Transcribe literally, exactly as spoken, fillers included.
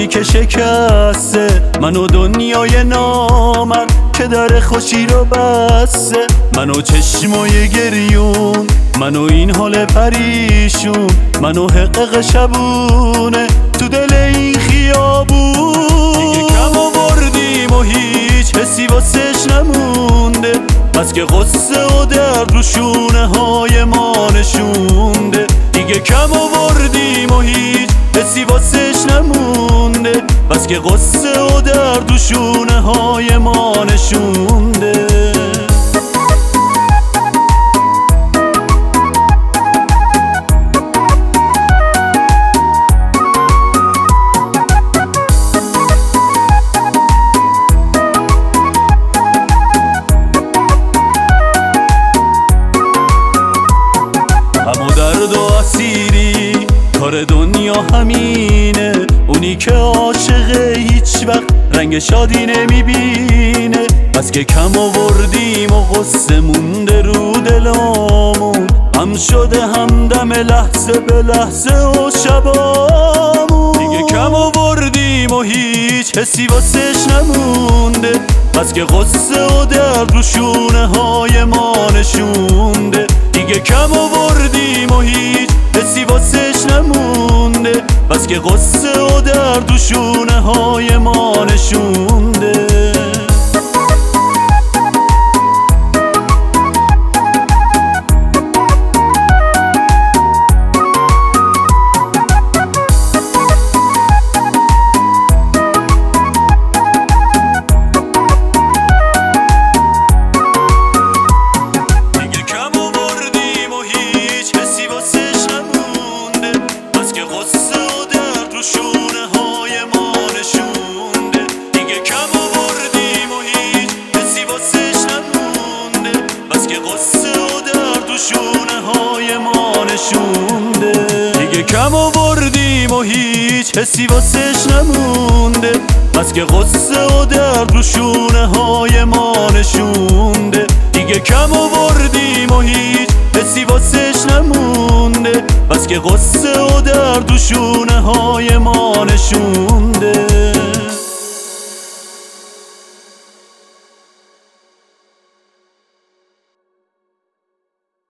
قلبی که شکسته، منو دنیای نامرد که در خوشی رو بسته، منو چشمای گریون، منو این حال پریشون، منو حقق شبونه تو دل این خیابون. دیگه کم آوردیم و هیچ حسی واسش نمونده، بس که غصه و درد رو شونه های ما نشونده. دیگه کم آوردیم و هیچ حسی واسش نمونده، بس که غصه و درد رو شونه های ما نشونده. غم و درد و اسیری کار دنیا همینه، اونی که عاشق هیچ وقت رنگ شادی نمیبینه. بس که کم آوردیم و غصه مونده رو دلامون، هم شده همدم لحظه به لحظه و شبامون. دیگه کم آوردیم و هیچ حسی واسش نمونده، بس که غصه و درد رو شونه های ما نشونده. دیگه کم آوردیم و هیچ حسی واسش نمونده، بس که غصه و درد و شونه های ما نشونده. دیگه کم آوردیم و هیچ حسی واسش نمونده، بس که غصه و درد رو شونه های ما نشونده. دیگه کم آوردیم و هیچ حسی واسش نمونده، بس که غصه و درد رو شونه های ما